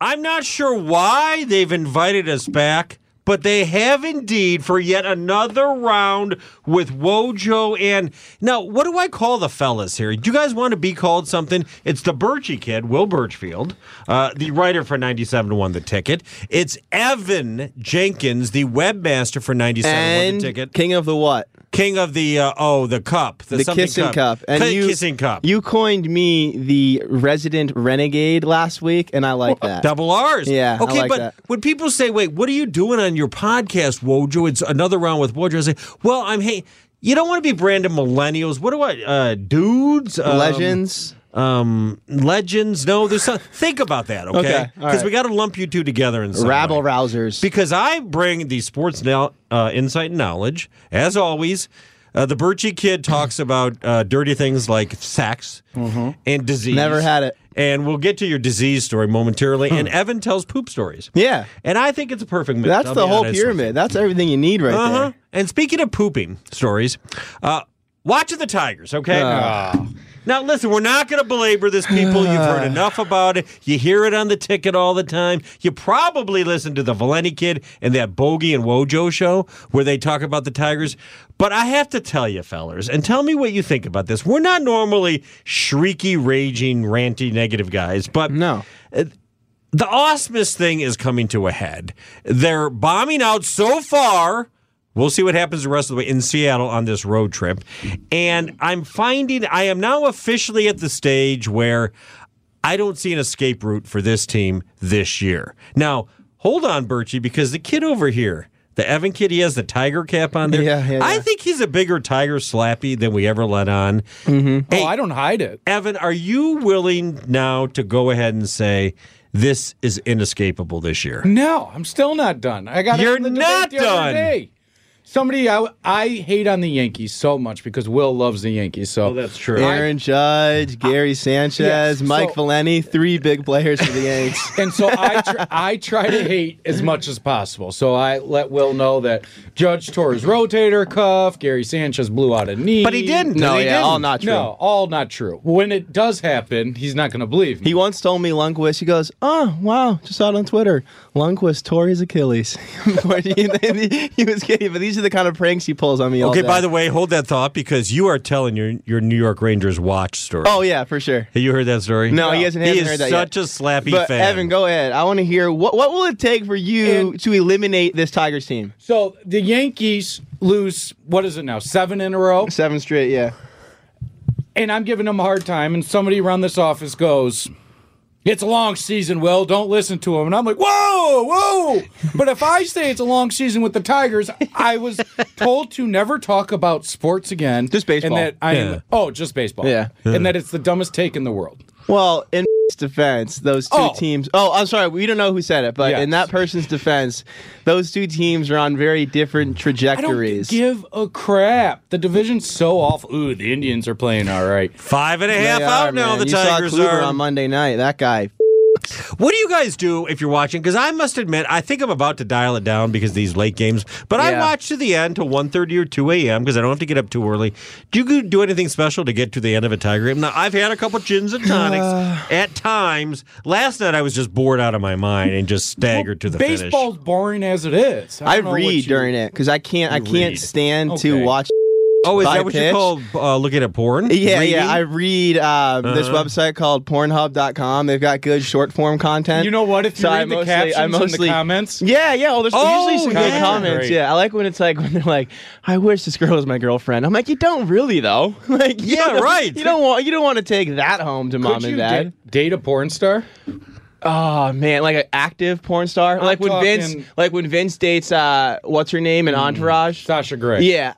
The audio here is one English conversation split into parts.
I'm not sure why they've invited us back, but they have indeed for yet another round with Wojo. And now, what do I call the fellas here? Do you guys want to be called something? It's the Birchie kid, Will Birchfield, the writer for 97 won the ticket. It's Evan Jenkins, the webmaster for 97 won the ticket. King of the what? King of the cup. The kissing cup. And kissing cup. You coined me the resident renegade last week, and I like that. Double R's. Yeah, okay, I like but that. when people say, wait, what are you doing on your podcast, Wojo? It's another round with Wojo. I say, well, you don't want to be branded millennials. What do I, dudes? Legends? Legends? No, there's some, think about that, okay? Because we got to lump you two together in some Rabble way. rousers. Because I bring the sports insight and knowledge, as always. The Birchie kid talks about dirty things like sex and disease. Never had it. And we'll get to your disease story momentarily. And Evan tells poop stories. Yeah. And I think it's a perfect mix. That's the whole pyramid. That's everything you need right there. And speaking of pooping stories, watching the Tigers, okay? Now, listen, we're not going to belabor this, people. You've heard enough about it. You hear it on the ticket all the time. You probably listen to the Valenti kid and that Bogey and Wojo show where they talk about the Tigers. But I have to tell you, fellers, and tell me what you think about this. We're not normally shrieky, raging, ranty, negative guys, but no. The Ausmus thing is coming to a head. They're bombing out so far. We'll see what happens the rest of the way in Seattle on this road trip. And I'm finding I am now officially at the stage where I don't see an escape route for this team this year. Now, hold on, Birchie, because the kid over here, the Evan kid, he has the Tiger cap on there. Yeah. I think he's a bigger Tiger slappy than we ever let on. Mm-hmm. Hey, I don't hide it. Evan, are you willing now to go ahead and say this is inescapable this year? No, I'm still not done. You're not done. Somebody I hate on the Yankees so much because Will loves the Yankees. So that's true. Aaron Judge, Gary Sanchez, Mike Valenti, 3 big players for the Yanks. And so I try to hate as much as possible. So I let Will know that Judge tore his rotator cuff, Gary Sanchez blew out a knee. But he didn't. No, all not true. No, all not true. When it does happen, he's not going to believe me. He once told me Lundqvist, he goes, oh, wow, just saw it on Twitter. Lundqvist tore his Achilles. He was kidding, but these are the kind of pranks he pulls on me all day. Okay, by the way, hold that thought because you are telling your New York Rangers watch story. Oh, yeah, for sure. Have you heard that story? No, he hasn't heard that yet. He is such a slappy but fan. Evan, go ahead. I want to hear, what will it take for you to eliminate this Tigers team? So the Yankees lose, what is it now, 7 in a row? 7 straight, yeah. And I'm giving them a hard time, and somebody around this office goes, it's a long season, Will. Don't listen to him. And I'm like, whoa. But if I say it's a long season with the Tigers, I was told to never talk about sports again. Just baseball. And that just baseball. Yeah. And that it's the dumbest take in the world. Well, in defense, those two teams... Oh, I'm sorry. We don't know who said it, but in that person's defense, those two teams are on very different trajectories. I don't give a crap. The division's so awful. Ooh, the Indians are playing all right. 5.5 out now, the Tigers saw Kluber are. on Monday night. That guy... What do you guys do if you're watching? Because I must admit, I think I'm about to dial it down because of these late games. But I watch to the end till 1:30 or 2 a.m. because I don't have to get up too early. Do you do anything special to get to the end of a Tiger game? Now, I've had a couple gins and tonics at times. Last night, I was just bored out of my mind and just staggered to the finish. Baseball's boring as it is. I read during it because I can't stand to watch. Oh, is that what you call looking at porn? Yeah, Reading? I read this website called Pornhub.com. They've got good short form content. You know what? If you read the captions in the comments. Yeah. Oh, there's usually some good comments. Great. Yeah, I like when it's like when they're like, "I wish this girl was my girlfriend." I'm like, you don't really though. Like, right. You don't want to take that home to mom and dad. Date a porn star? Oh man, like an active porn star, like when Vince dates what's her name in Entourage, Sasha Grey. Yeah.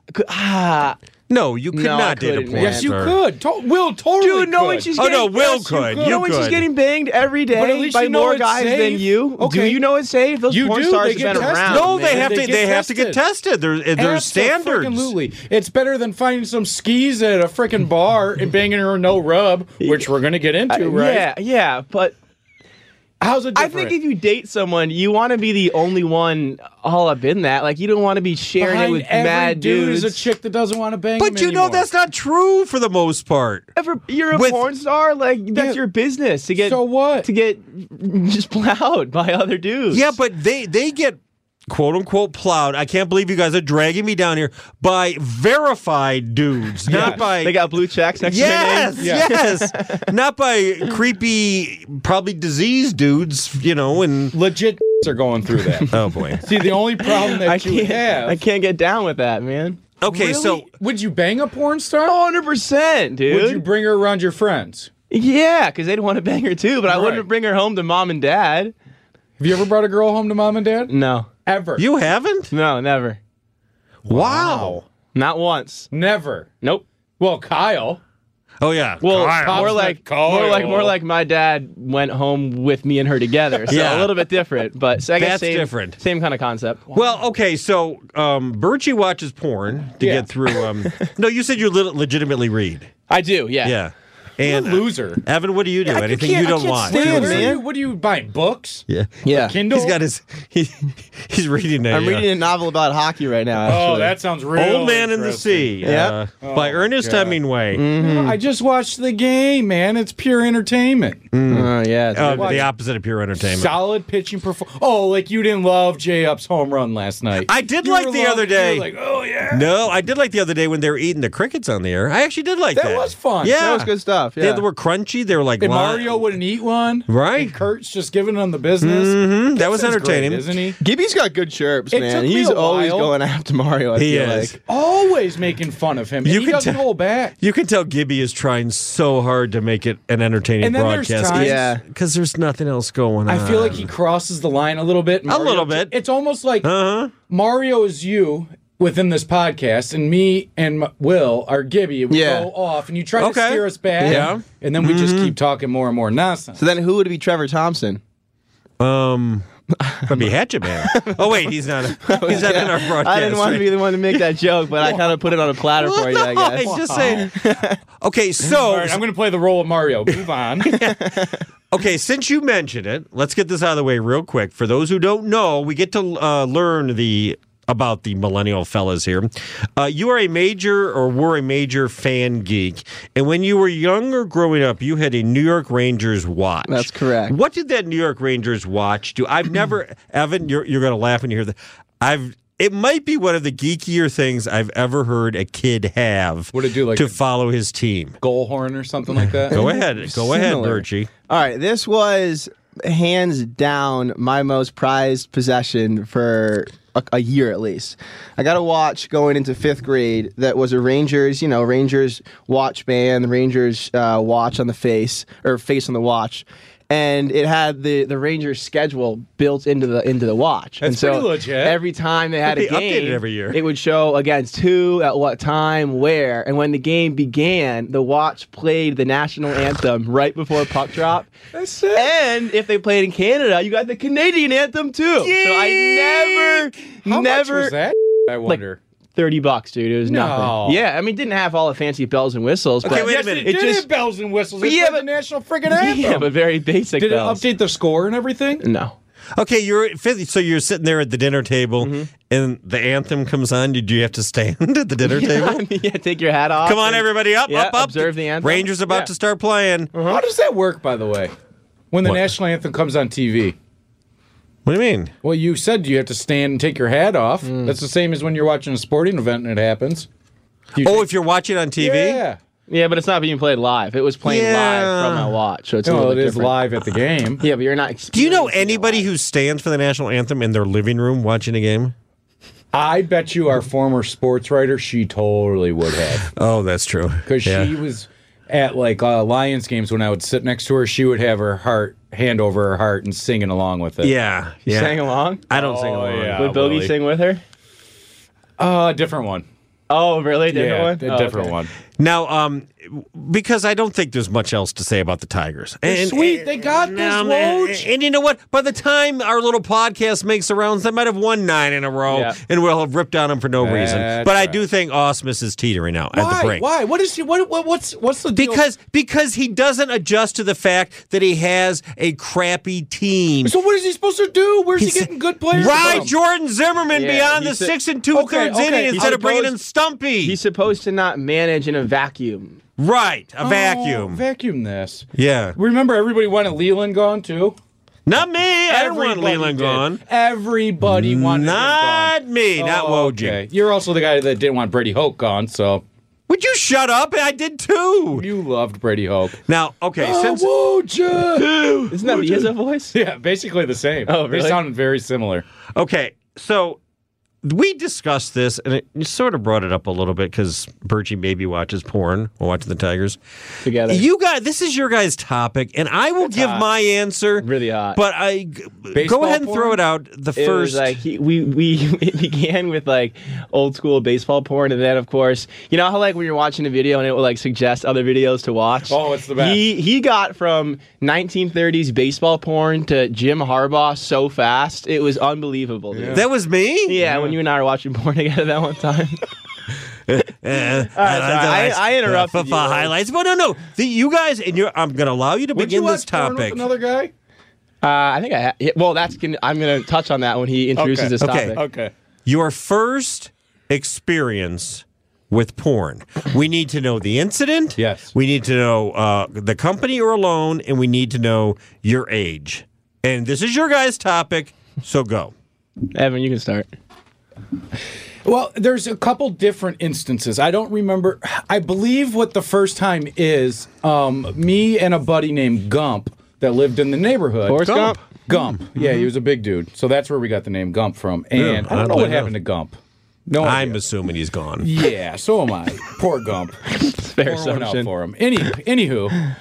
No, you could not date a porn star. Yes, you could. Will totally Dude, no, could. when she's getting, Will could. You know when she's getting banged every day by more guys than you? Okay. Do you know it's safe? Those porn stars have been around. No, man. they have to get tested. There's standards. Absolutely. It's better than finding some skis at a freaking bar and banging her no rub, which we're going to get into, right? Yeah, but How's it I different? think if you date someone, you want to be the only one all up in that. Like, you don't want to be sharing Behind it with every mad dude dudes. is a chick that doesn't want to bang But him you know anymore. that's not true for the most part. You're a With- porn star. Like, that's Yeah. your business to get. So what? To get just plowed by other dudes. Yeah, but they get quote unquote plowed. I can't believe you guys are dragging me down here by verified dudes, not by they got blue checks next to their yes, name. yes, not by creepy, probably diseased dudes, and Legit are going through that. oh boy. See, the only problem that you have. I can't get down with that, man. Okay, Really? so Would you bang a porn star? 100%, dude. Would you bring her around your friends? Yeah, because they'd want to bang her too, but I Right. wouldn't bring her home to mom and dad. Have you ever brought a girl home to mom and dad? No. Ever? you haven't? No, never. Wow. Not once. Never. Nope. Well, Kyle. Oh yeah. Well, Kyle. more like Kyle. more like my dad went home with me and her together. So Yeah. a little bit different, but I guess That's same, different. Same kind of concept. Well, okay, so Birchie watches porn to Yeah. get through. No, you said you legitimately read. I do, yeah. Yeah. You're And a loser. Evan, what do you do? Anything can't- you I don't can't watch? stand What it, are man. you? What are you buying? Books? Yeah. Yeah. Kindle? He's got his. He's reading. I'm reading a novel about hockey right now. Actually. Oh, that sounds real. Old Man in the Sea. Yeah. By Ernest God. Hemingway. I just watched the game, man. It's pure entertainment. Oh yeah. it's good. The opposite of pure entertainment. Solid pitching performance. Oh, like you didn't love J Up's home run last night. I did You like were the other day. You were like, oh yeah. No, I did like the other day when they were eating the crickets on the air. I actually did like that. That was fun. Yeah, That was good stuff. Yeah. They were crunchy. They were like And Mario wouldn't eat one. Right. And Kurt's just giving them the business. Mhm, that was Sounds entertaining. great, isn't he? Gibby's got good chirps, It man. took me He's a always while. going after Mario. I He feel is. like. Always making fun of him. And You he can doesn't tell- hold back. You can tell Gibby is trying so hard to make it an entertaining And then there's broadcast. times- Yeah. Because there's nothing else going on. I feel like he crosses the line a little bit. A little bit. It's almost like Uh-huh. Mario is you within this podcast, and me and Will are Gibby. We Yeah. go off, and you try to Okay. steer us back. Yeah. And then we just keep talking more and more nonsense. So then, who would be Trevor Thompson? That'd be Hatchet Man. Oh wait, he's not. He's not in our broadcast. I didn't want to right? be the one to make that joke, but I kind of put it on a platter for you, I guess. I'm just saying. Okay, so All right, I'm going to play the role of Mario. Move on. okay, since you mentioned it, let's get this out of the way real quick. For those who don't know, we get to learn about the millennial fellas here. You are a major, or were a major fan geek, and when you were younger growing up, you had a New York Rangers watch. That's correct. What did that New York Rangers watch do? I've never, Evan, you're going to laugh when you hear that. It might be one of the geekier things I've ever heard a kid have. What'd it do, like to a- follow his team? Goal horn or something like that. Go ahead, Similar. Birchie. All right, this was hands down my most prized possession for a year at least. I got a watch going into 5th grade that was a Rangers, Rangers watch band, Rangers watch on the face, or face on the watch. And it had the Rangers schedule built into the watch. That's and so pretty legit. every time they had They a game, updated every year. it would show against who, at what time, where. And when the game began, the watch played the national anthem right before puck drop. That's it. And if they played in Canada, you got the Canadian anthem too. So I How never much was that? I wonder. $30, dude. It was No. nothing. Yeah, I mean, it didn't have all the fancy bells and whistles. Okay, but wait a Yes, minute. it It did just- have bells and whistles. But It yeah, played but- the national friggin' anthem. yeah, but very basic Did it bells. update the score and everything? No. Okay, you're at 50, so you're sitting there at the dinner table, and the anthem comes on. Did you have to stand at the dinner table? Yeah, take your hat off. Come on, and- everybody, up, Yeah, up, up! observe the anthem. Rangers about Yeah. to start playing. How does that work, by the way? When the What? national anthem comes on TV? What do you mean? Well, you said you have to stand and take your hat off. That's the same as when you're watching a sporting event and it happens. Oh, if you're watching on TV? Yeah. Yeah, but it's not being played live. It was playing Yeah. live from my watch, so it's a Well, little it bit is different. live at the game. Yeah, but you're not. Do you know experiencing it anybody live. who stands for the national anthem in their living room watching a game? I bet you our former sports writer, she totally would have. Oh, that's true. Because she was at like Lions games when I would sit next to her, she would have her hand over her heart and singing along with it. Yeah, yeah. Sang along? I don't sing along. yeah. Would Bogey Willie. sing with her? Different one. Oh, really? Different one? A Oh, different okay. one. Now, because I don't think there's much else to say about the Tigers. They're sweet. They got this, Woj. And you know what? By the time our little podcast makes the rounds, they might have won 9 in a row, and we'll have ripped on them for no reason. But I do think Ausmus is teetering out at the brink. Why? What is he? What's the deal? Because he doesn't adjust to the fact that he has a crappy team. So what is he supposed to do? Where's he getting good players Ride from? Jordan Zimmerman beyond the 6 2/3 inning instead of bringing in Stumpy. He's supposed to not manage in a vacuum. Right, a vacuum. Vacuum this. Yeah. Remember, everybody wanted Leland gone too. Not me. I didn't want Everybody Leland did. gone. Everybody wanted him Not gone. me. Not Woj. Okay. You're also the guy that didn't want Brady Hoke gone, so Would you shut up? I did too. you loved Brady Hoke. Now, okay, since Woj. Isn't that Mia's voice? Yeah, basically the same. Oh, really? They sounded very similar. okay, so we discussed this, and you sort of brought it up a little bit because Birchie maybe watches porn while watching the Tigers. Together. You guys, this is your guys' topic, and I will give hot. my answer. Really hot. But Baseball go ahead and throw porn? it out. The It first, was like it began with like old school baseball porn, and then of course, you know how like when you're watching a video and it will like suggest other videos to watch. Oh, it's the best. He got from 1930s baseball porn to Jim Harbaugh so fast, it was unbelievable. Dude. that was me. Yeah, when you and I were watching porn together that one time. I interrupted you. Highlights, but no. You guys, and I'm going to allow you to Would you begin this watch porn with topic. another guy? I think I'm going to touch on that when he introduces this Okay. topic. Okay. Your first experience with porn. We need to know the incident. Yes. We need to know the company or alone, and we need to know your age. And this is your guys' topic, so go. Evan, you can start. Well, there's a couple different instances. I don't remember. I believe what the first time is me and a buddy named Gump that lived in the neighborhood. Forrest Gump? Gump. Yeah, he was a big dude. So that's where we got the name Gump from. And I don't know what happened to Gump. No I'm idea. assuming he's gone. Yeah, so am I. Poor Gump. Fair Pour one out assumption. for him. Anywho,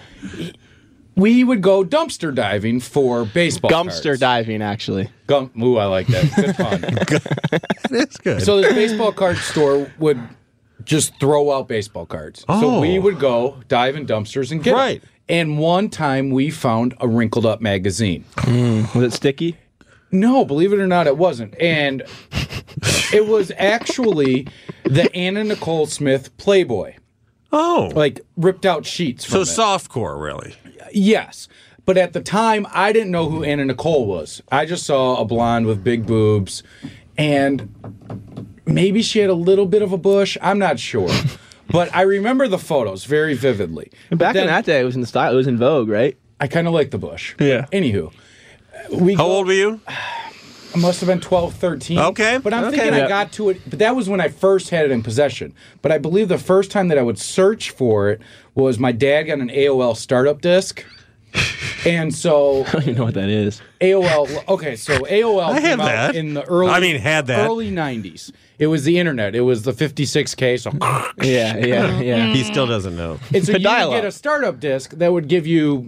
we would go dumpster diving for baseball Gumpster cards. diving, actually. Gump. Ooh, I like that. Good fun. That's good. So this baseball card store would just throw out baseball cards. Oh. So we would go dive in dumpsters and get 'em. Right. And one time we found a wrinkled up magazine. Was it sticky? No, believe it or not, it wasn't. And it was actually the Anna Nicole Smith Playboy. oh. Like ripped out sheets from So it. softcore, really. Yes. But at the time, I didn't know who Anna Nicole was. I just saw a blonde with big boobs. And maybe she had a little bit of a bush. I'm not sure. But I remember the photos very vividly. Back in Then- that day, it was in style. It was in vogue, right? I kind of like the bush. Yeah. Anywho. How old were you? I must have been 12, 13. Okay. But I'm Okay. thinking Yeah. I got to it. But that was when I first had it in possession. But I believe the first time that I would search for it was my dad got an AOL startup disc. And so I don't even know what that is. AOL. Okay, so AOL I came have out that. in the early. had that. early 90s. It was the internet. It was the 56K. So Yeah. He still doesn't know. and so you would dial-up. get a startup disc that would give you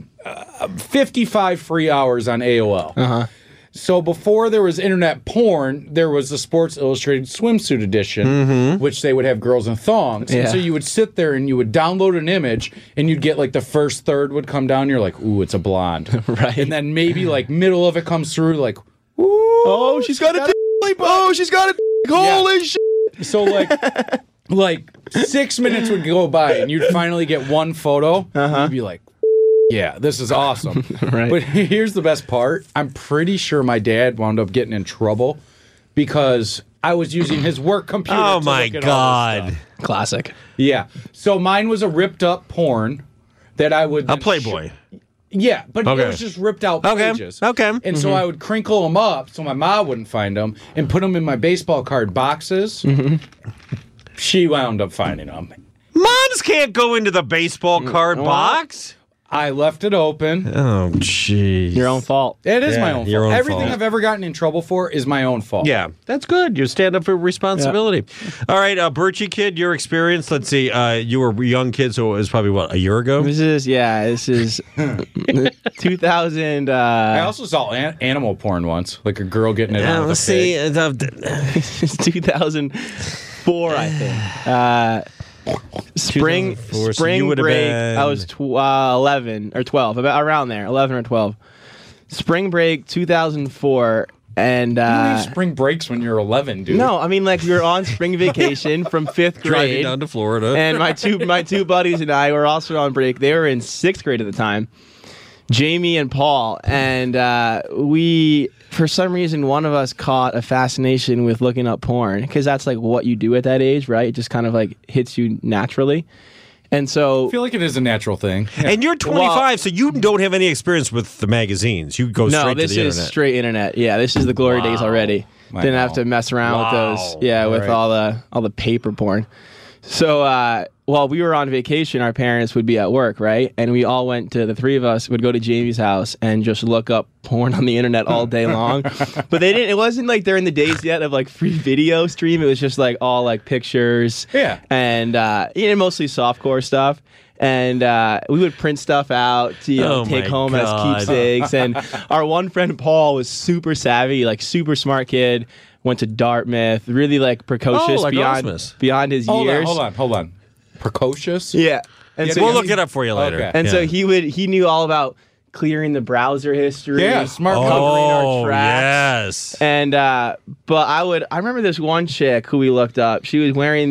55 free hours on AOL. Uh-huh. So before there was internet porn, there was the Sports Illustrated swimsuit edition, which they would have girls in thongs. And Yeah. so you would sit there and you would download an image, and you'd get like the first third would come down. And you're like, ooh, it's a blonde, Right. And then maybe like middle of it comes through, like, ooh, Oh, she's got a dick. Oh, she's got a dick. Holy shit. So like 6 minutes would go by, and you'd finally get one photo. You'd be like, yeah, this is awesome. Right. But here's the best part. I'm pretty sure my dad wound up getting in trouble because I was using his work computer. Oh, to my look at all this God. stuff. Classic. Yeah. So mine was a ripped up porn that I would A then Playboy. yeah, but Okay. it was just ripped out Okay, pages. okay. And so I would crinkle them up so my mom wouldn't find them and put them in my baseball card boxes. She wound up finding them. Moms can't go into the baseball card box. I left it open. Oh, jeez. Your own fault. It is my Yeah, own your fault. own Everything fault. I've ever gotten in trouble for is my own fault. Yeah, that's good. You stand up for responsibility. All right, Birchie kid, your experience. Let's see. You were a young kid, so it was probably, what, a year ago? This is 2000. I also saw animal porn once, like a girl getting it out of a Let's pig. see. 2004, I think. Spring 2004, so you would've break. been- I was 11 or 12, about around there, 11 or 12. Spring break 2004, and You leave spring breaks when you're 11, dude. no, I mean like we were on spring vacation from 5th Driving grade, down to Florida. and my two buddies and I were also on break. They were in 6th grade at the time, Jamie and Paul, and we, for some reason, one of us caught a fascination with looking up porn because that's like what you do at that age, right? It just kind of like hits you naturally, and so I feel like it is a natural thing. And you're 25, so you don't have any experience with the magazines. You go no, straight to this the is internet. straight internet. Yeah, this is the glory days already. Wow. Didn't have to mess around with those. Yeah, with Right. all the paper porn. So while we were on vacation, our parents would be at work, right? And we all went to, the three of us would go to Jamie's house and just look up porn on the internet all day long. But they didn't. It wasn't like they're in the days yet of like free video stream. It was just like all like pictures. Yeah. And mostly softcore stuff. And we would print stuff out to Oh take my home God. as keepsakes. And our one friend Paul was super savvy, like super smart kid. Went to Dartmouth, really like precocious Oh, like beyond Osmus. his Hold years. hold on. Precocious? Yeah, and Yeah, so We'll he- look it up for you later. Okay. and Yeah. so he knew all about clearing the browser history. Yeah, smart covering our Oh, tracks. yes. And but I remember this one chick who we looked up. She was wearing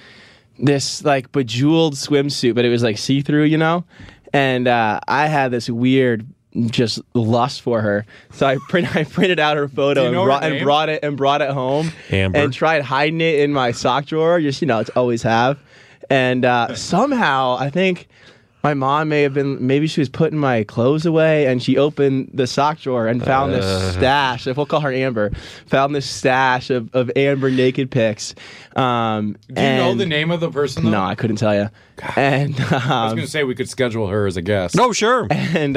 this like bejeweled swimsuit, but it was like see-through, you know. And I had this weird just lust for her, so I printed out her photo Do you know her name? and brought it home Amber. and tried hiding it in my sock drawer. Just it's always have. And somehow I think my mom maybe she was putting my clothes away, and she opened the sock drawer and found this stash. If we'll call her Amber, found this stash of Amber naked pics. Do you know the name of the person, though? No, I couldn't tell you. And I was going to say we could schedule her as a guest. No, sure. and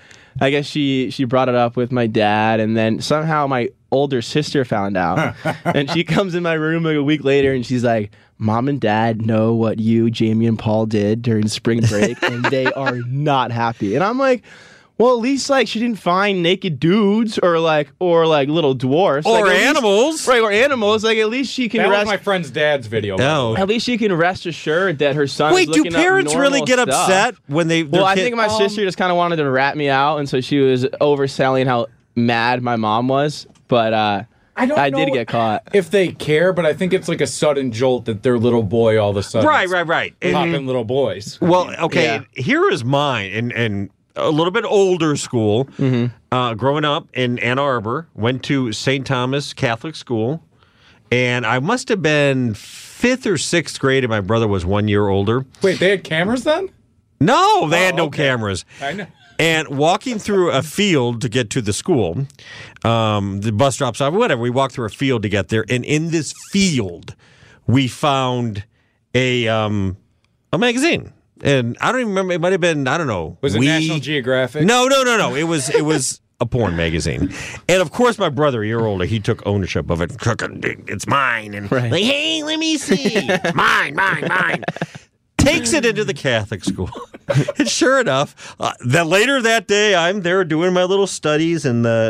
I guess she brought it up with my dad, and then somehow my older sister found out, and she comes in my room like a week later, and she's like, "Mom and Dad know what you, Jamie, and Paul did during spring break, and they are not happy." And I'm like, "Well, at least like she didn't find naked dudes or like little dwarfs Or Like, at least- animals. right? Or animals. Like at least she can That was rest. my friend's dad's video. by the No. way. At least she can rest assured that her son. Wait, is do looking up parents really normal get stuff. upset when they? Well, I think my sister just kind of wanted to rat me out, and so she was overselling how mad my mom was. But I don't I know did get caught. if they care, but I think it's like a sudden jolt that their little boy all of a sudden Right. is popping little boys. Well, okay. Yeah. Here is mine, and a little bit older school. Growing up in Ann Arbor, went to St. Thomas Catholic School, and I must have been 5th or 6th grade, and my brother was 1 year older. Wait, they had cameras then? No, they had no okay. cameras. I know. And walking through a field to get to the school, the bus drops off, whatever. We walked through a field to get there, and in this field, we found a magazine. And I don't even remember. It might have been, I don't know. Was it National Geographic? No. It was a porn magazine. And of course, my brother, a year older, he took ownership of it. It's mine. And Right. like, hey, let me see. Mine. Takes it into the Catholic school. And sure enough, later that day, I'm there doing my little studies, and the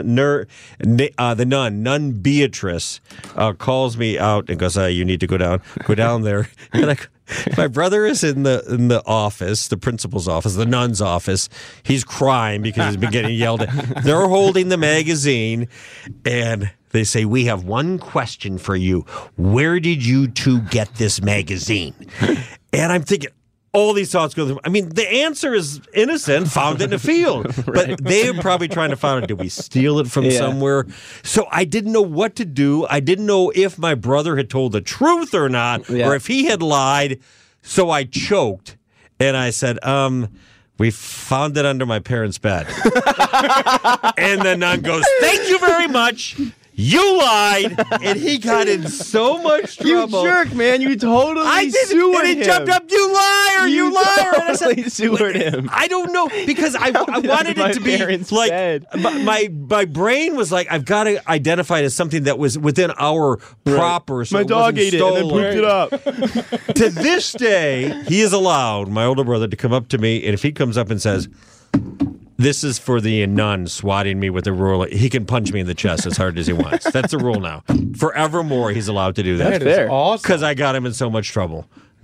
nun Beatrice, calls me out and goes, "You need to go down there." And my brother is in the office, the principal's office, the nun's office. He's crying because he's been getting yelled at. They're holding the magazine, and they say, "We have one question for you. Where did you two get this magazine?" And I'm thinking, all these thoughts go through. I mean, the answer is innocent, found it in a field. But they were probably trying to find it. Did we steal it from somewhere? So I didn't know what to do. I didn't know if my brother had told the truth or not, or if he had lied. So I choked, and I said, "We found it under my parents' bed." And the nun goes, "Thank you very much. You lied," and he got in so much You trouble. jerk, man! You totally I did, sewered and he him. jumped up. "You liar! You liar!" And I said, Totally sewered him. I don't know, because I wanted my it to be parents' like bed. my brain was like, I've got to identify it as something that was within our proper. So My it dog wasn't ate it and then stolen. pooped it up. To this day, he is allowed, my older brother, to come up to me, and if he comes up and says, "This is for the nun swatting me with a ruler," he can punch me in the chest as hard as he wants. That's the rule now. Forevermore, he's allowed to do that. That is fair. awesome. Because I got him in so much trouble.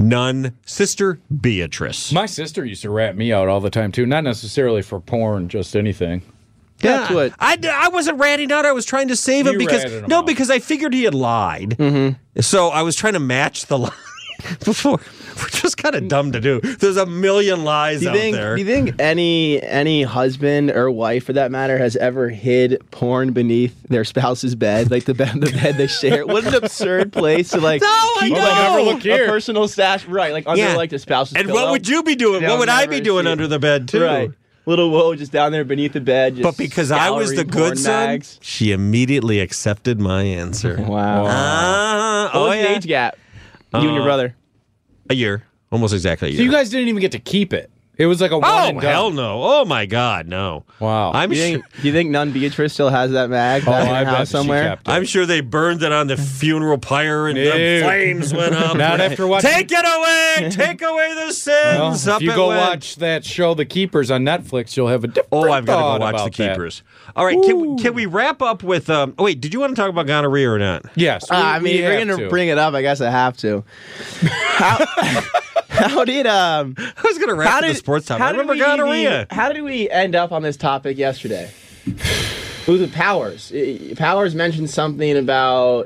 None. Sister Beatrice. My sister used to rat me out all the time too, not necessarily for porn, just anything. That's what. I wasn't ratting out. I was trying to save him You because ratted him out. because I figured he had lied. So I was trying to match the lie before. We're just kind of dumb to do. There's a million lies out there. Do you think any husband or wife, for that matter, has ever hid porn beneath their spouse's bed, like the bed they share? What an absurd place to No, I keep know. like Never look here. a personal stash, right? Like under Yeah. like the spouse's And pillow. what would you be doing? They'll What would I never be doing see. under the bed too? Right. Little Woe just down there beneath the bed. Just But because I was the scouring good porn son, mags. she immediately accepted my answer. Wow. What was the age gap? You and your brother. A year. Almost exactly a year. So you guys didn't even get to keep it. It was like a one and done. hell no. Oh, my God, no. Wow. I'm Do you sure. think Nun Beatrice still has that mag back in I her bet house she somewhere? kept it. I'm sure they burned it on the funeral pyre and the Ew. flames went up. Not after watching. Take it away! Take away the Well, sins! if Up you it go went. watch that show, The Keepers, on Netflix, you'll have a different Oh, I've got to thought go watch about The that. Keepers. All right, can we wrap up with? Wait, did you want to talk about gonorrhea or not? Yes. I mean, if you're have going to. to bring it up, I guess I have to. How did I was going to wrap up the sports topic. I remember gonorrhea. How did we end up on this topic yesterday? It was with Powers. Powers mentioned something about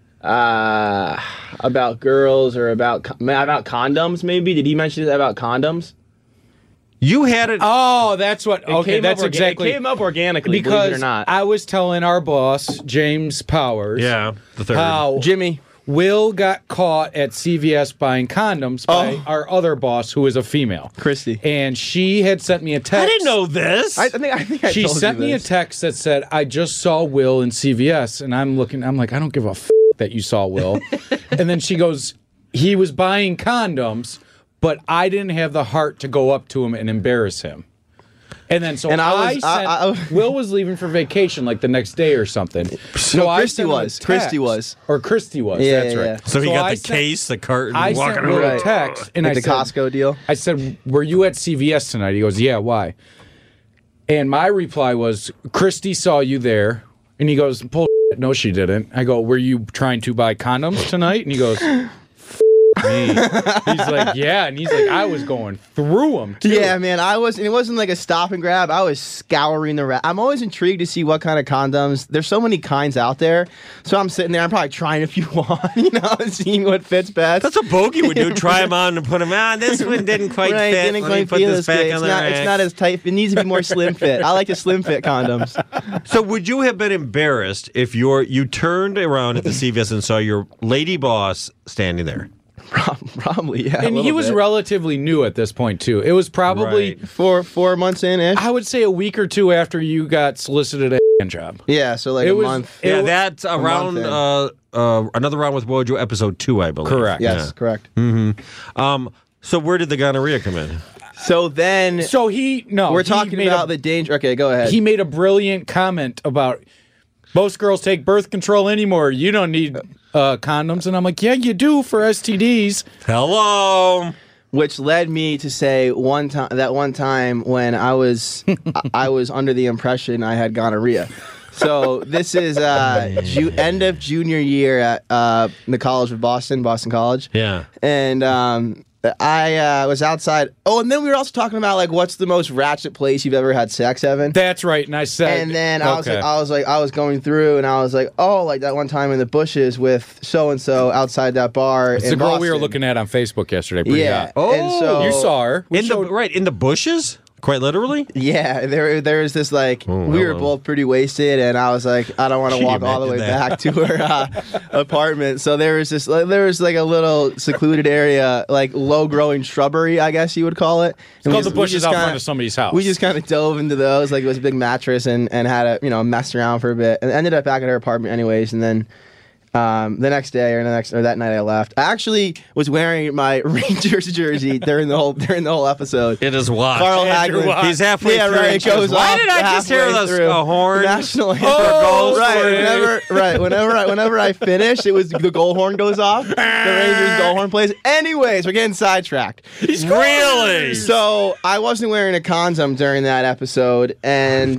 girls or about condoms. Maybe did he mention it about condoms? You had it. Oh, that's what. It Okay, came that's up exactly. It came up organically, believe because it or not. I was telling our boss, James Powers, Yeah, the third. how Jimmy. Will got caught at CVS buying condoms by our other boss, who is a female, Christy. and she had sent me a text. I didn't know this. I think I She told sent you me a this. text that said, "I just saw Will in CVS," and I'm like, I don't give a that you saw Will. And then she goes, he was buying condoms, but I didn't have the heart to go up to him and embarrass him. And then so And I Will was leaving for vacation like the next day or something. So No, I Christy sent him a was. text. Christy was. Or Christy was. Yeah, That's yeah, right. yeah. so he got I the sent- case, the carton, I walking sent Will around. a text, and Like I the said, Costco deal. I said, "Were you at CVS tonight?" He goes, "Yeah, why?" And my reply was, "Christy saw you there." And he goes, "Bull, no, she didn't." I go, "Were you trying to buy condoms tonight?" And he goes, me. He's like, "Yeah," and he's like, "I was going through them too." Yeah, man, it wasn't like a stop and grab. I was scouring the I'm always intrigued to see what kind of condoms. There's so many kinds out there. So I'm sitting there, I'm probably trying a few on, and seeing what fits best. That's what Bogey would do. Try them on and put them on. This one didn't quite Right, fit. didn't Let me quite put feel this as back good. on the It's rack. not as tight. It needs to be more slim fit. I like the slim fit condoms. So would you have been embarrassed if you turned around at the CVS and saw your lady boss standing there? Probably, yeah. And he was relatively new at this point too. It was probably, Right. 4 months in ish. I would say, a week or two after you got solicited a hand job. Yeah, so like It a was- month. it- Yeah, that's month around in. another round with Wojo, episode 2, I believe. Correct. Yes, correct. So where did the gonorrhea come in? So then So we're we're talking about the danger. Okay, go ahead. He made a brilliant comment about most girls take birth control anymore. You don't need condoms, and I'm like, yeah, you do for STDs. Hello. Which led me to say one time when I was I was under the impression I had gonorrhea. So this is end of junior year at the College of Boston College. Yeah. And I was outside. Oh, and then we were also talking about like what's the most ratchet place you've ever had sex, Evan? That's right. And I said, And then I was going through, and I was like, oh, like that one time in the bushes with so and so outside that bar. it's in the girl we were Boston. looking at on Facebook yesterday. Pretty Yeah. hot. Oh, and so You saw her. We In the bushes? Quite literally? Yeah, there was this like we were both pretty wasted, and I was like, I don't want to Can you walk all the way imagine that? back to her apartment. So there was like a little secluded area, like low growing shrubbery, I guess you would call it. It's called the bushes out front of somebody's house. We just kind of dove into those, like it was a big mattress, and had messed around for a bit, and ended up back at her apartment anyways, and then. The next day or that night I left. I actually was wearing my Rangers jersey during the whole episode. It is watch. Carl Andrew Hagelin. Watt. He's halfway Yeah, through. right. and It she goes, goes why off did I just hear halfway this through. a horn? National anthem. Oh, Right. sorry. Whenever I finish, it was the goal horn goes off. The Rangers goal horn plays. Anyways, we're getting sidetracked. Really? So I wasn't wearing a condom during that episode, and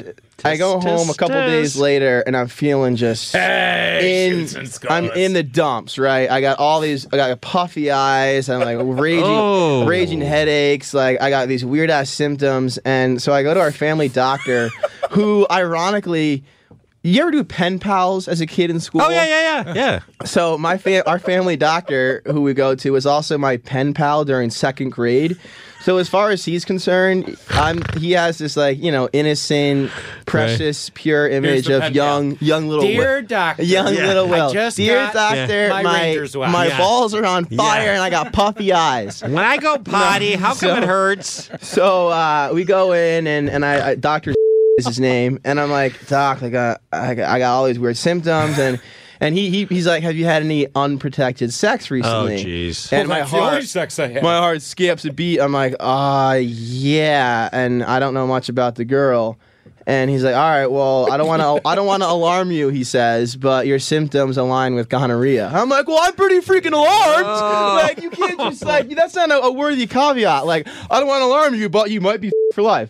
I go home a couple days later, and I'm feeling just I'm in the dumps, right? I got puffy eyes, I'm like raging headaches, like I got these weird ass symptoms, and so I go to our family doctor, who ironically. You ever do pen pals as a kid in school? Oh, yeah. So our family doctor, who we go to, was also my pen pal during second grade. So as far as he's concerned, he has this innocent, precious, pure image of young little Dear doctor, little Will. Dear doctor, my Yeah. balls are on fire and I got puffy eyes. When I go potty, how come it hurts? So we go in and I Doctor is his name, and I'm like, Doc, I got all these weird symptoms, and he's like, have you had any unprotected sex recently? Oh, jeez. And That's the only sex I had. my heart skips a beat. I'm like, yeah, and I don't know much about the girl. And he's like, all right, well, I don't want to alarm you, he says, but your symptoms align with gonorrhea. I'm like, well, I'm pretty freaking alarmed. Like, you can't just that's not a worthy caveat. Like, I don't want to alarm you, but you might be for life.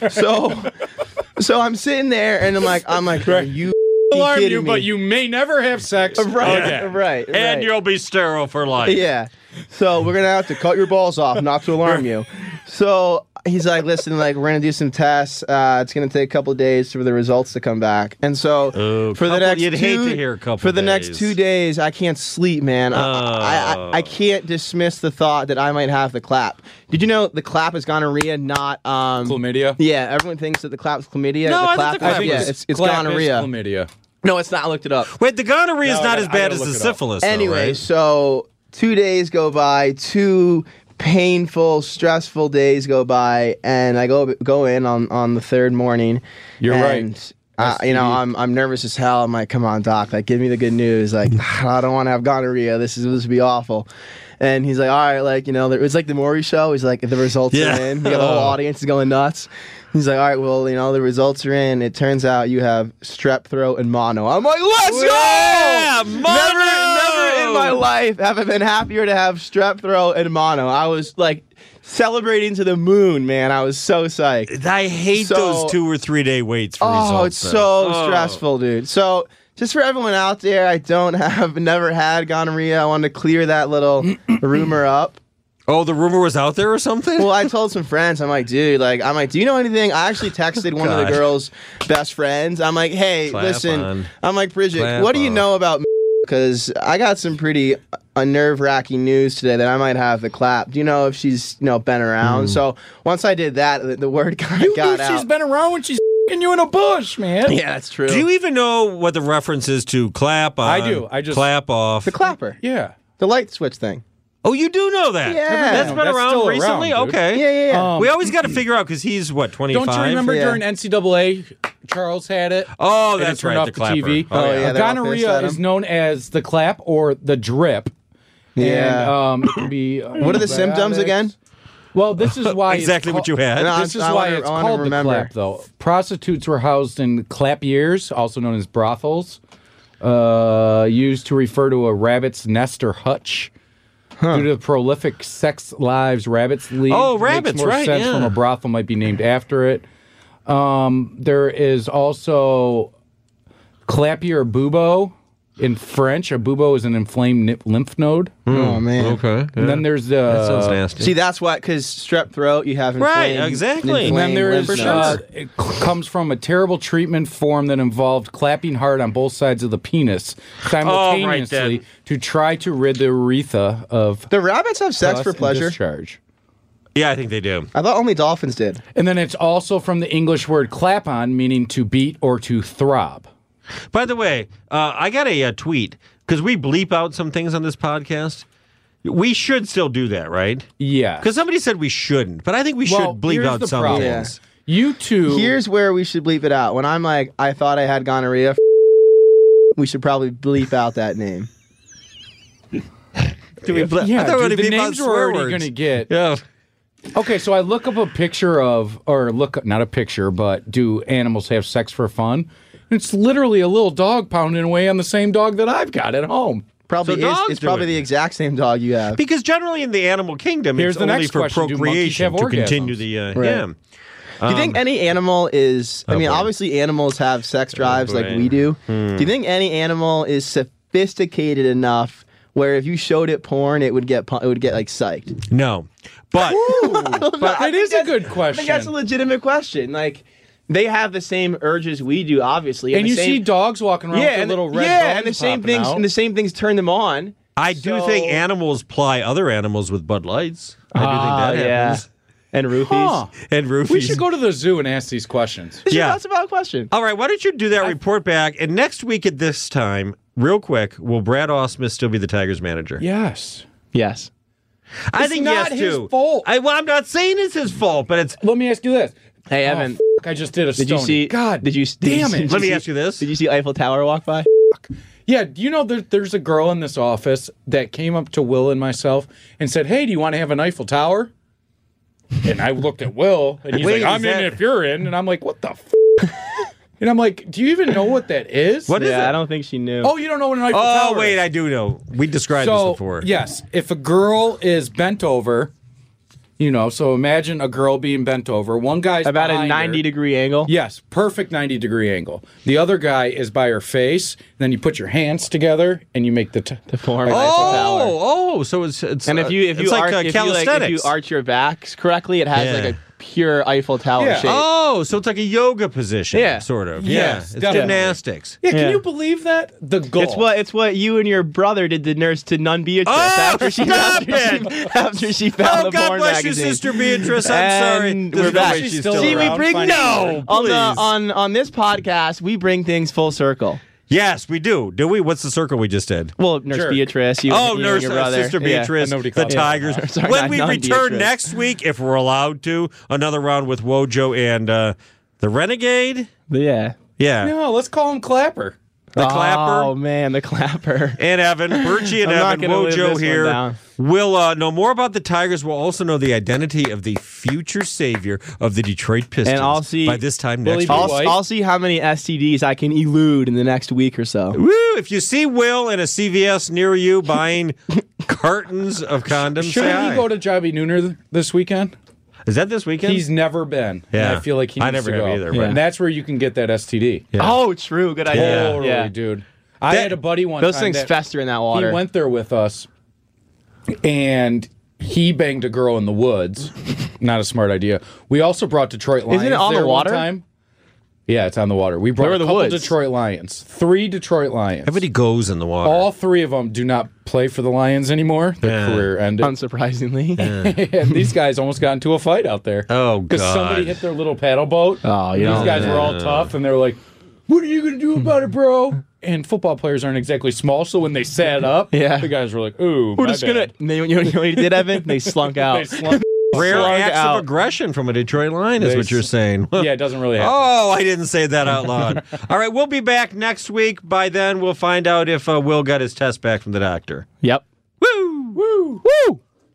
So I'm sitting there and I'm like, are you alarm kidding you, me? but you may never have sex. Right. And you'll be sterile for life. Yeah. So we're gonna have to cut your balls off, not to alarm you. So he's like, listen, we're gonna do some tests. It's gonna take a couple of days for the results to come back. And so for the next next 2 days, I can't sleep, man. I can't dismiss the thought that I might have the clap. Did you know the clap is gonorrhea, not chlamydia? Yeah, everyone thinks that the clap is chlamydia. No, the I clap think the clap it's Clap gonorrhea. is chlamydia. No, it's not. I looked it up. Wait, the gonorrhea is No, not I as gotta bad as look the it up. syphilis, though, Anyway, right? so 2 days go by, 2 painful, stressful days go by, and I go in on the third morning. You're and, right. I'm nervous as hell. I'm like, come on, doc, give me the good news. Like, I don't want to have gonorrhea. This would be awful. And he's like, all right, it was like the Maury show. He's like, the results are in. The whole audience is going nuts. He's like, all right, well, the results are in. It turns out you have strep throat and mono. I'm like, let's go! Yeah, mono! Never in my life have I been happier to have strep throat and mono. I was celebrating to the moon, man. I was so psyched. I hate those 2 or 3 day waits for results. Oh, it's so stressful, dude. So just for everyone out there, I never had gonorrhea. I wanted to clear that little rumor up. Oh, the rumor was out there or something? Well, I told some friends, I'm like, dude, do you know anything? I actually texted one of the girls' best friends. I'm like, hey, listen. I'm like, Bridget, what do you know about me? Because I got some pretty nerve-wracking news today that I might have the clap. Do you know if she's, been around? So once I did that, the word kind of got out. She's been around when she's f***ing you in a bush, man. Yeah, that's true. Do you even know what the reference is to clap on? I do. I just clap off. The clapper. Yeah. The light switch thing. Oh, you do know that? Yeah. That's been That's around still recently? around, dude. Okay. Yeah. We always got to figure out, because he's, 25? Don't you remember Yeah. during NCAA, Charles had it? Oh, And that's it turned right, off the clapper. TV. Oh, yeah, they're all pissed Gonorrhea at him. is known as the clap or the drip. Yeah. And it can be. What are the symptoms again? Well, this is why Exactly what you had. No, This is I why wanna- it's I wanna called remember. the clap, though. Prostitutes were housed in clapiers, also known as brothels, used to refer to a rabbit's nest or hutch. Due to the prolific sex lives rabbits lead, Oh, it rabbits, makes more right, sense yeah. from a brothel might be named after it. There is also clapier or bubo. In French, a bubo is an inflamed lymph node. Oh, man. Okay. And then there's the... That sounds nasty. See, that's why, because strep throat, you have inflamed, Right, exactly. And then inflamed there is, lymph nodes. it comes from a terrible treatment form that involved clapping hard on both sides of the penis simultaneously then. to try to rid the urethra of Do rabbits have sex pus for and pleasure? discharge. Yeah, I think they do. I thought only dolphins did. And then it's also from the English word clap on, meaning to beat or to throb. By the way, I got a tweet, because we bleep out some things on this podcast. We should still do that, right? Yeah. Because somebody said we shouldn't, but I think we should bleep here's out the some problem. things. You two... Here's where we should bleep it out. When I'm like, I thought I had gonorrhea, we should probably bleep out that name. Do we bleep? Yeah, I thought we dude, were the gonna bleep out names swear we're already words. going to get. Yeah. Okay, so I look up a picture of, or look, not a picture, but do animals have sex for fun? It's literally a little dog pounding away on the same dog that I've got at home. Probably So is. dogs It's do probably it. the exact same dog you have. Because generally in the animal kingdom, Here's it's the only next for question. Do monkeys procreation have to continue orgasms? the Right. yeah. Do you think any animal is? I mean, boy. obviously animals have sex drives like we do. Do you think any animal is sophisticated enough where if you showed it porn, it would get like psyched? No. But That is a good I question. think that's a legitimate question. Like, they have the same urges we do, obviously. and the you same, see dogs walking around with their little red and buttons the same popping things, out. and the same things turn them on. I do think animals ply other animals with Bud Lights. I do think that happens. And roofies. Huh. And roofies. We should go to the zoo and ask these questions. Yeah. That's a valid question. All right, why don't you do that report back? And next week at this time, real quick, will Brad Ausmus still be the Tigers manager? Yes. Yes. I It's think not yes, his too. fault. I'm not saying it's his fault, but it's. Let me ask you this. Hey, Evan. I just did a Did you Stoney. see? God, Did you? damn it. Let me ask you this. Did you see Eiffel Tower walk by? Yeah, do you know there's a girl in this office that came up to Will and myself and said, "Hey, do you want to have an Eiffel Tower?" And I looked at Will, and he's Wait, like, "I'm is in that- if you're in." And I'm like, "What the f?" And I'm like, "Do you even know what that is?" What is Yeah, it? I don't think she knew. Oh, you don't know what an Eiffel Tower Oh, wait, is? I do know. We described this before. Yes, if a girl is bent over, so imagine a girl being bent over. One guy's About a behind her. 90-degree angle. Yes, perfect 90-degree angle. The other guy is by her face. Then you put your hands together and you make the form of Eiffel Tower. So it's And if you it's like arch, if calisthenics. you arch your back correctly, it has Yeah. like a pure Eiffel Tower Yeah. shape. Oh, so it's like a yoga position, Yeah. sort of. Yes, Yeah, it's definitely. gymnastics. Yeah, can Yeah. you believe that? The goal. It's what you and your brother did to nurse to Nun Beatrice Oh, after she stop after she found Oh, the God porn bless you, magazine. Sister Beatrice. I'm sorry. And There's we're no back. way she's Still still See, we around. bring Finding no, on please. on this podcast, we bring things full circle. Yes, we do. Do we? What's the circle we just did? Well, Nurse Jerk. Beatrice, you, Oh, you Nurse and your brother. Sister Yeah. Beatrice, Nobody the called her Tigers. that. Sorry, When not we Nun return Beatrice. next week, if we're allowed to, another round with Wojo and the Renegade. Yeah. Yeah, No, let's call him Clapper. the Clapper. Oh man, the Clapper. And Evan, Birchie and I'm not Evan, gonna live Wojo this one here. down. We'll know more about the Tigers. We'll also know the identity of the future savior of the Detroit Pistons And I'll see- by this time Will next he be week. white? I'll see how many STDs I can elude in the next week or so. Woo! If you see Will in a CVS near you buying cartons of condoms, say Shouldn't hi. he go to Jobby Nooner this weekend? Is that this weekend? He's never been. Yeah. And I feel like he I needs never to have go. either, but- And that's where you can get that STD. Yeah. Oh, true. Good idea. Totally, Yeah. dude. I had a buddy one Those time things that fester in that water. he went there with us, and he banged a girl in the woods. Not a smart idea. We also brought Detroit Lions. Isn't it on the there one water? time. Yeah, it's on the water. We brought Where are a the couple woods? Detroit Lions. 3 Detroit Lions. Everybody goes in the water. All 3 of them do not play for the Lions anymore. Their Yeah. career ended. Unsurprisingly. And these guys almost got into a fight out there. Oh, Because God. somebody hit their little paddle boat. Oh, you These know. guys were all tough, and they were like, "What are you going to do about it, bro?" And football players aren't exactly small, so when they sat up, Yeah. the guys were like, "Ooh, We're my just gonna. bad." You know what you did, Evan? They slunk out. They slunk- Rare slug acts out. of aggression from a Detroit Lion is They what you're s- saying. Yeah, it doesn't really happen. Oh, I didn't say that out loud. All right, we'll be back next week. By then, we'll find out if Will got his test back from the doctor. Yep. Woo! Woo! Woo!